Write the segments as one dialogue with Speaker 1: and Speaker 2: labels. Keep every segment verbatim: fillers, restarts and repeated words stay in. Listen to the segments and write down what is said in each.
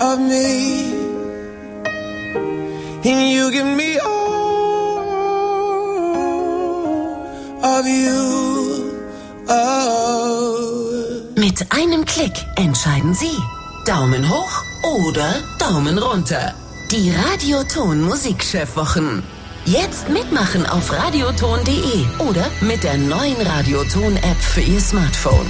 Speaker 1: of me, and you give me all of you. Oh.
Speaker 2: Mit einem Klick entscheiden Sie Daumen hoch oder Daumen runter. Die Radioton Musikchefwochen. Jetzt mitmachen auf radioton punkt de oder mit der neuen Radioton-App für Ihr Smartphone.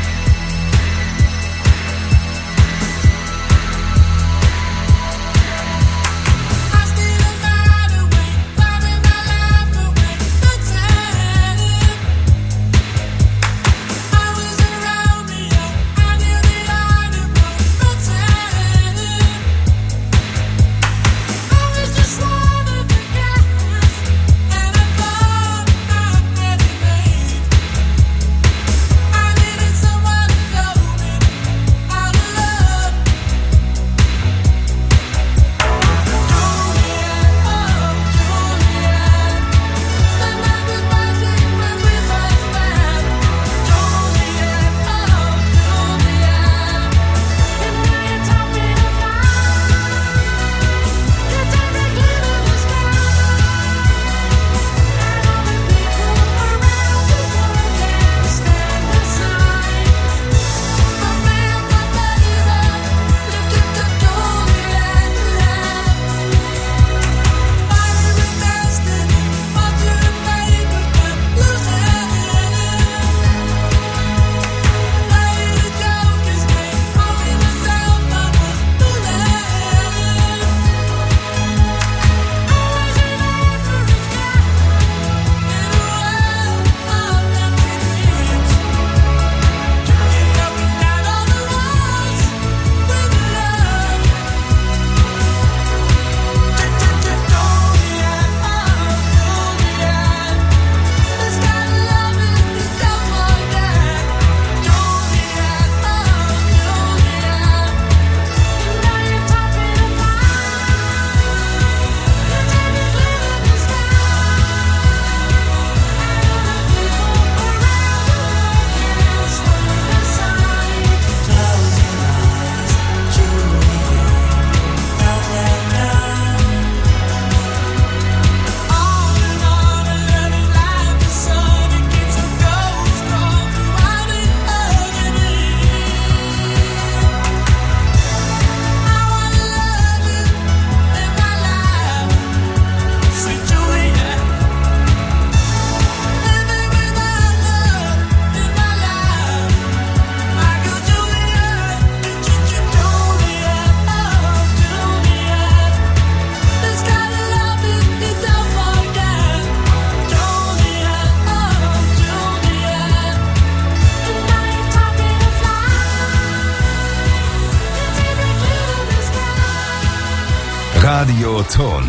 Speaker 3: Radioton.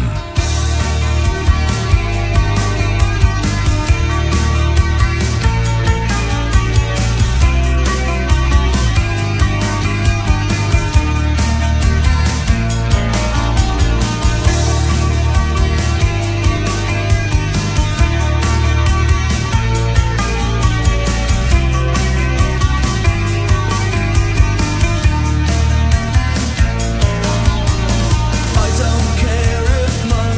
Speaker 1: I don't care if my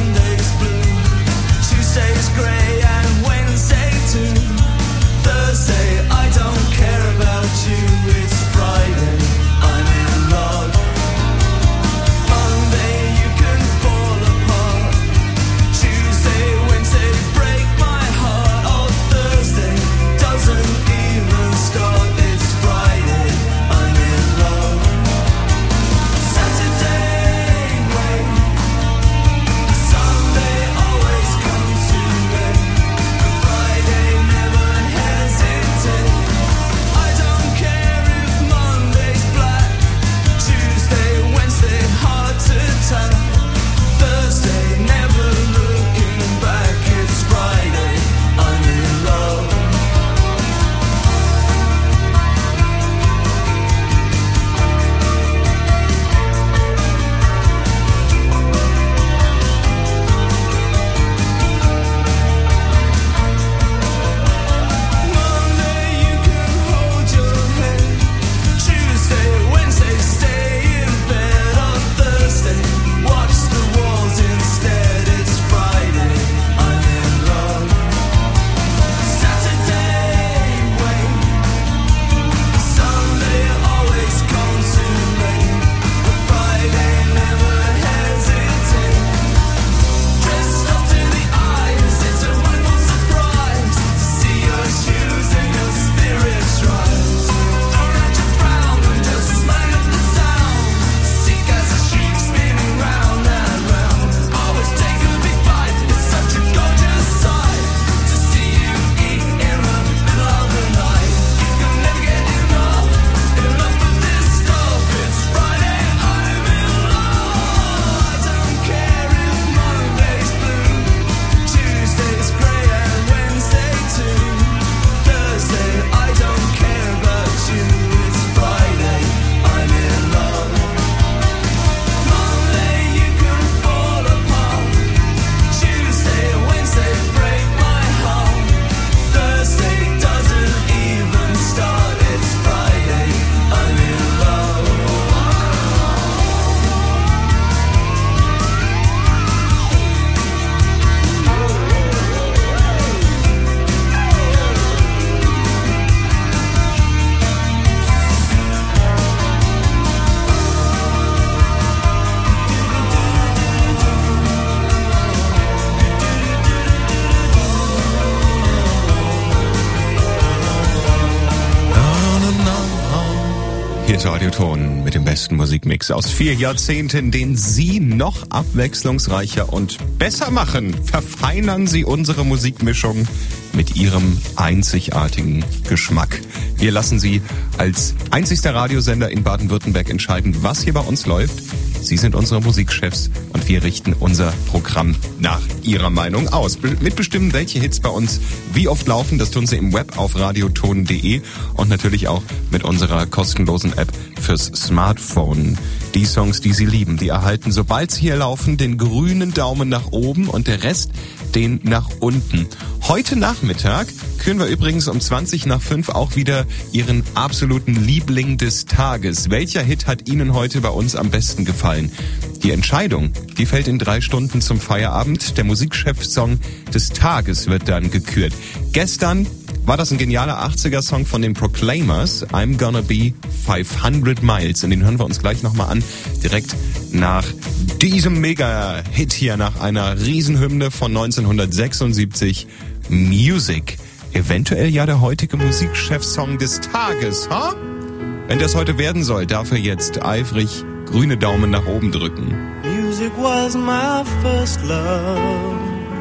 Speaker 3: Radioton mit dem besten Musikmix aus vier Jahrzehnten, den Sie noch abwechslungsreicher und besser machen. Verfeinern Sie unsere Musikmischung mit Ihrem einzigartigen Geschmack. Wir lassen Sie als einzigster Radiosender in Baden-Württemberg entscheiden, was hier bei uns läuft. Sie sind unsere Musikchefs und wir richten unser Programm nach Ihrer Meinung aus. Be- mitbestimmen, welche Hits bei uns wie oft laufen, das tun Sie im Web auf radioton punkt de und natürlich auch mit unserer kostenlosen App fürs Smartphone. Die Songs, die Sie lieben, die erhalten, sobald sie hier laufen, den grünen Daumen nach oben und der Rest den nach unten. Heute Nachmittag küren wir übrigens um zwanzig nach fünf auch wieder Ihren absoluten Liebling des Tages. Welcher Hit hat Ihnen heute bei uns am besten gefallen? Die Entscheidung, die fällt in drei Stunden zum Feierabend. Der Musikchef-Song des Tages wird dann gekürt. Gestern war das ein genialer achtziger-Song von den Proclaimers, I'm Gonna Be fünfhundert Miles. Und den hören wir uns gleich nochmal an, direkt nach diesem Mega-Hit hier, nach einer Riesenhymne von neunzehnhundertsechsundsiebzig, Music. Eventuell ja der heutige Musikchef-Song des Tages, ha? Wenn das heute werden soll, darf er jetzt eifrig grüne Daumen nach oben drücken.
Speaker 1: Music was my first love,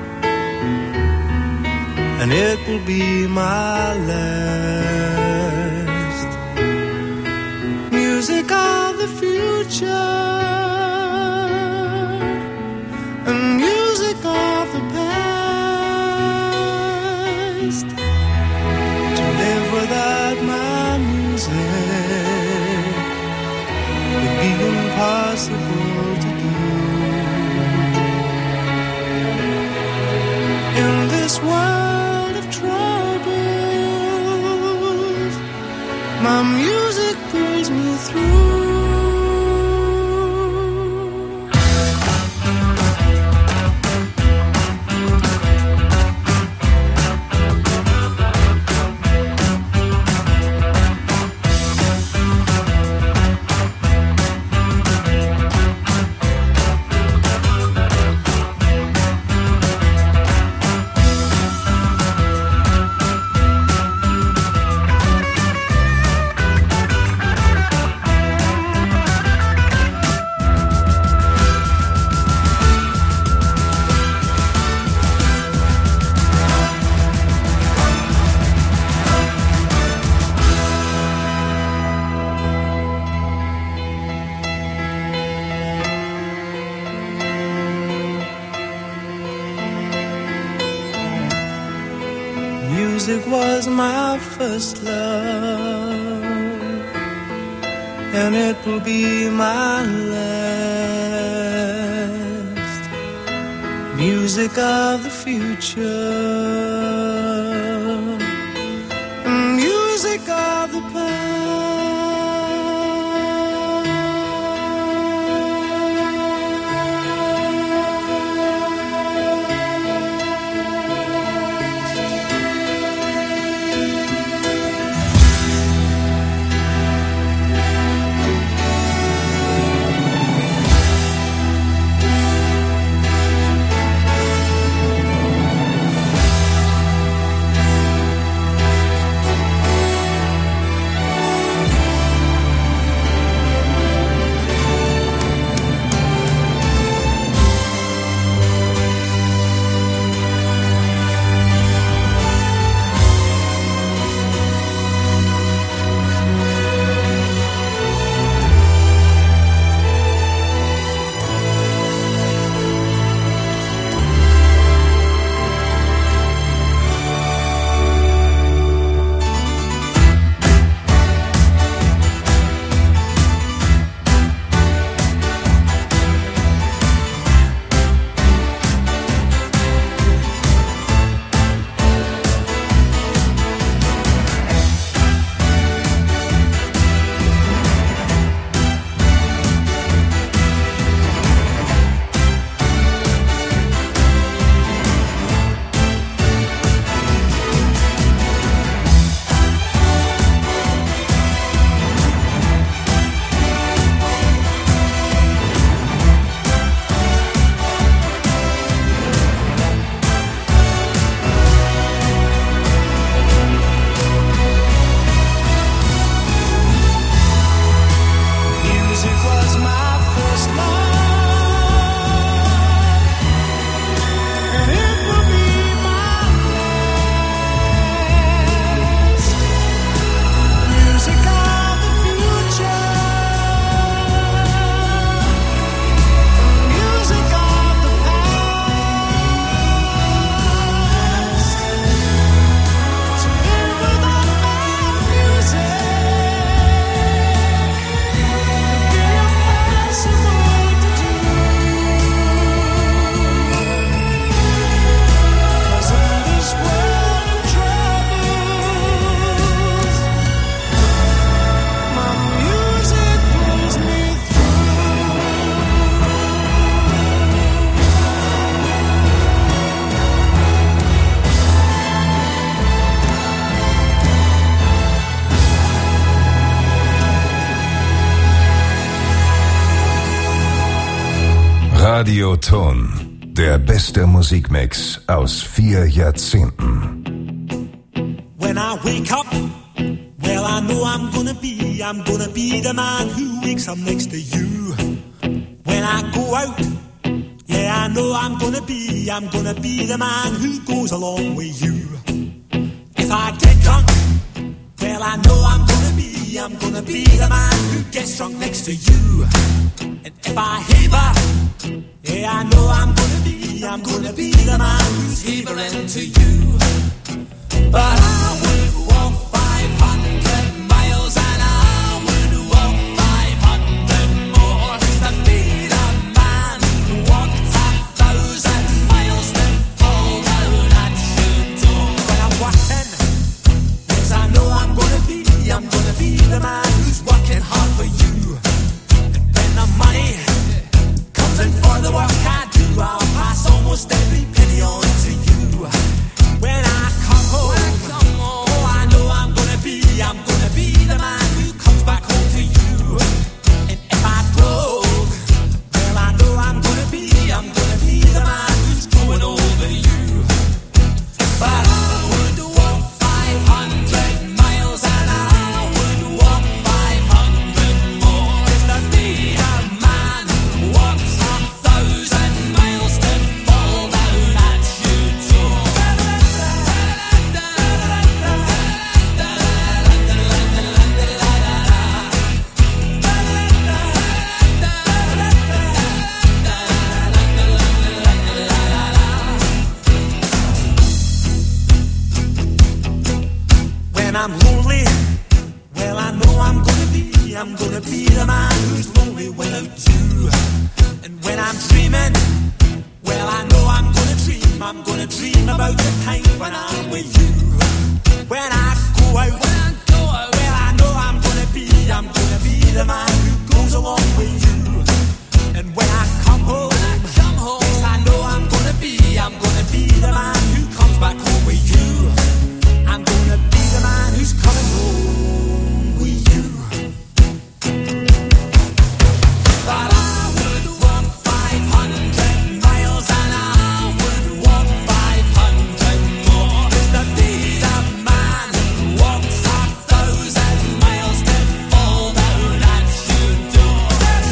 Speaker 1: and it will be my last. Music of the future, and music of the past. To live without my music would be impossible to do. In this world of troubles, my music pulls me through. Music was my first love, and it will be my last. Music of the future, and music of the past.
Speaker 4: Radioton, der beste Musikmix aus vier Jahrzehnten.
Speaker 1: When I wake up, well I know I'm gonna be, I'm gonna be the man who wakes up next to you. When I go out, yeah I know I'm gonna be, I'm gonna be the man who goes along with you. If I get drunk, well I know I'm gonna be, I'm gonna be the man who gets drunk next to you. And if I heaver, yeah I know I'm gonna be, I'm gonna be the man who's heavering to you. But I would walk five hundred miles and I would walk five hundred more just to be the man who walked a thousand miles to fall down at your door. When I'm walking, yes I know I'm gonna be, I'm gonna be the man who's working hard for you. And when the money comes in for the work I do, I'll pass almost every penny on to you. When I come home, oh, I know I'm gonna be, I'm gonna be the man who comes back home to you. And if I broke, well, I know I'm gonna be, I'm gonna be the man who's going over you. But I would walk five hundred miles and I would walk five hundred more just to be a man who walks a thousand miles to fall down at your door. When I'm lonely, well I know I'm gonna be, I'm gonna be the man who's lonely without you. And when I'm dreaming, well I know I'm gonna dream, I'm gonna dream about the time when I'm with you. When I go out, when I go out, well I know I'm gonna be, I'm gonna be the man who goes along with you. And when I come home, when I come home, yes I know I'm gonna be, I'm gonna be the man who comes back home with you. I'm gonna be the man who's coming home with you. But I would walk five hundred miles and I would walk five hundred more just to be the man who walks a thousand miles to fall down at your door.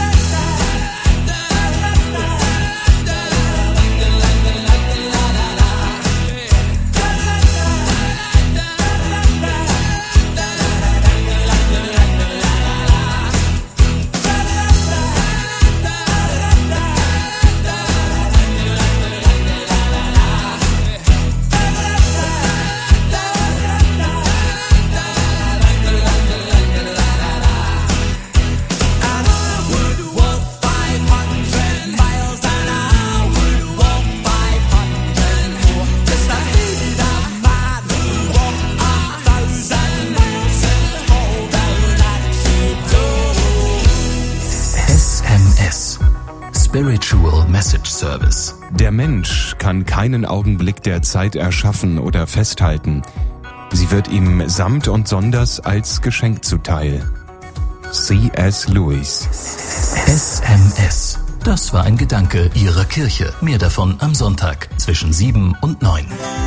Speaker 5: Spiritual Message Service.
Speaker 3: Der Mensch kann keinen Augenblick der Zeit erschaffen oder festhalten. Sie wird ihm samt und sonders als Geschenk zuteil. C S. Lewis.
Speaker 5: S M S. Das war ein Gedanke Ihrer Kirche. Mehr davon am Sonntag zwischen sieben und neun.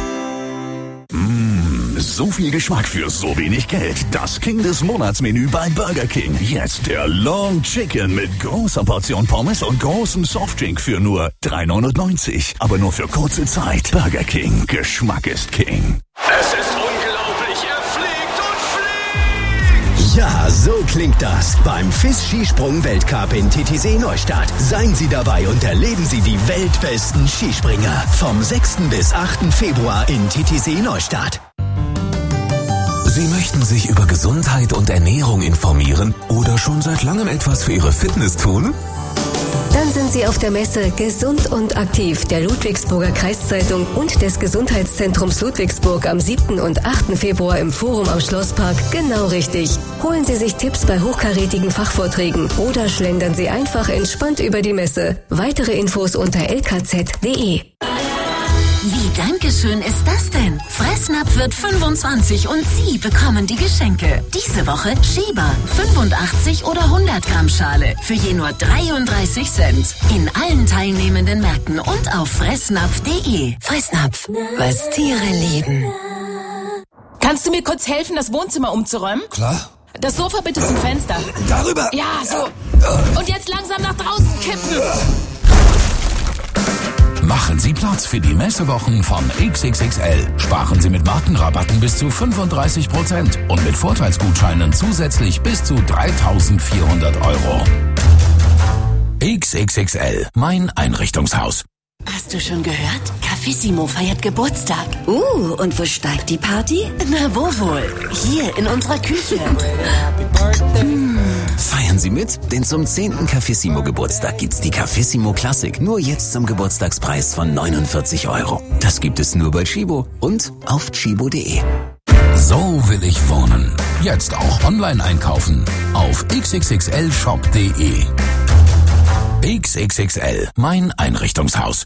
Speaker 6: Mmh, so viel Geschmack für so wenig Geld. Das King des Monatsmenü bei Burger King. Jetzt der Long Chicken mit großer Portion Pommes und großem Softdrink für nur drei neunundneunzig. Aber nur für kurze Zeit. Burger King. Geschmack ist King.
Speaker 7: Es ist unglaublich. Er fliegt und fliegt.
Speaker 8: Ja, so klingt das beim F I S-Skisprung-Weltcup in Titisee Neustadt. Seien Sie dabei und erleben Sie die weltbesten Skispringer. Vom sechsten bis achten Februar in Titisee Neustadt.
Speaker 9: Sie möchten sich über Gesundheit und Ernährung informieren oder schon seit langem etwas für Ihre Fitness tun?
Speaker 10: Dann sind Sie auf der Messe Gesund und Aktiv der Ludwigsburger Kreiszeitung und des Gesundheitszentrums Ludwigsburg am siebten und achten Februar im Forum am Schlosspark genau richtig. Holen Sie sich Tipps bei hochkarätigen Fachvorträgen oder schlendern Sie einfach entspannt über die Messe. Weitere Infos unter l k z punkt d e.
Speaker 2: Wie Dankeschön ist das denn? Fressnapf wird fünfundzwanzig und Sie bekommen die Geschenke. Diese Woche Schieber, fünfundachtzig oder hundert Gramm Schale für je nur dreiunddreißig Cent. In allen teilnehmenden Märkten und auf fressnapf punkt de.
Speaker 10: Fressnapf, was Tiere lieben.
Speaker 11: Kannst du mir kurz helfen, das Wohnzimmer umzuräumen?
Speaker 12: Klar.
Speaker 11: Das Sofa bitte zum Fenster.
Speaker 12: Darüber?
Speaker 11: Ja, so. Und jetzt langsam nach draußen kippen.
Speaker 9: Machen Sie Platz für die Messewochen von X X X L. Sparen Sie mit Markenrabatten bis zu fünfunddreißig Prozent und mit Vorteilsgutscheinen zusätzlich bis zu dreitausendvierhundert Euro. X X X L, mein Einrichtungshaus.
Speaker 2: Hast du schon gehört? Cafissimo feiert Geburtstag.
Speaker 10: Uh, und wo steigt die Party?
Speaker 2: Na, wo wohl? Hier in unserer Küche.
Speaker 8: Mmh. Feiern Sie mit, denn zum zehnten Cafissimo Geburtstag gibt's die Cafissimo Classic nur jetzt zum Geburtstagspreis von neunundvierzig Euro. Das gibt es nur bei Chibo und auf chibo punkt de.
Speaker 9: So will ich wohnen. Jetzt auch online einkaufen auf x x x l shop punkt de. X X X L, mein Einrichtungshaus.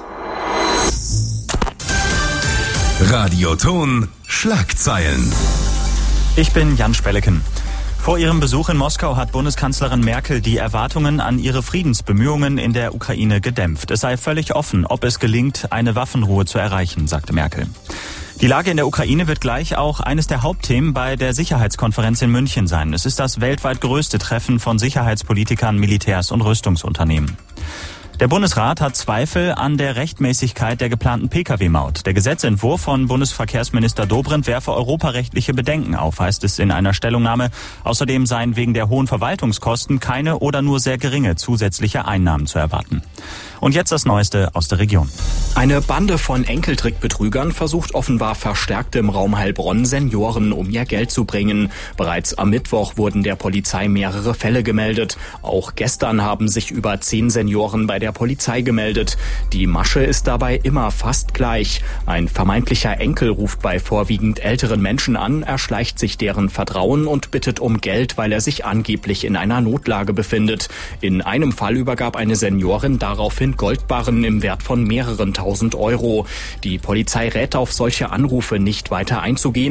Speaker 4: Radioton Schlagzeilen.
Speaker 13: Ich bin Jan Spelleken. Vor ihrem Besuch in Moskau hat Bundeskanzlerin Merkel die Erwartungen an ihre Friedensbemühungen in der Ukraine gedämpft. Es sei völlig offen, ob es gelingt, eine Waffenruhe zu erreichen, sagte Merkel. Die Lage in der Ukraine wird gleich auch eines der Hauptthemen bei der Sicherheitskonferenz in München sein. Es ist das weltweit größte Treffen von Sicherheitspolitikern, Militärs und Rüstungsunternehmen. Der Bundesrat hat Zweifel an der Rechtmäßigkeit der geplanten P K W-Maut. Der Gesetzentwurf von Bundesverkehrsminister Dobrindt werfe europarechtliche Bedenken auf, heißt es in einer Stellungnahme. Außerdem seien wegen der hohen Verwaltungskosten keine oder nur sehr geringe zusätzliche Einnahmen zu erwarten. Und jetzt das Neueste aus der Region.
Speaker 14: Eine Bande von Enkeltrickbetrügern versucht offenbar verstärkt im Raum Heilbronn Senioren um ihr Geld zu bringen. Bereits am Mittwoch wurden der Polizei mehrere Fälle gemeldet. Auch gestern haben sich über zehn Senioren bei der Polizei gemeldet. Die Masche ist dabei immer fast gleich. Ein vermeintlicher Enkel ruft bei vorwiegend älteren Menschen an, erschleicht sich deren Vertrauen und bittet um Geld, weil er sich angeblich in einer Notlage befindet. In einem Fall übergab eine Seniorin daraufhin Goldbarren im Wert von mehreren tausend Euro. Die Polizei rät auf solche Anrufe nicht weiter einzugehen.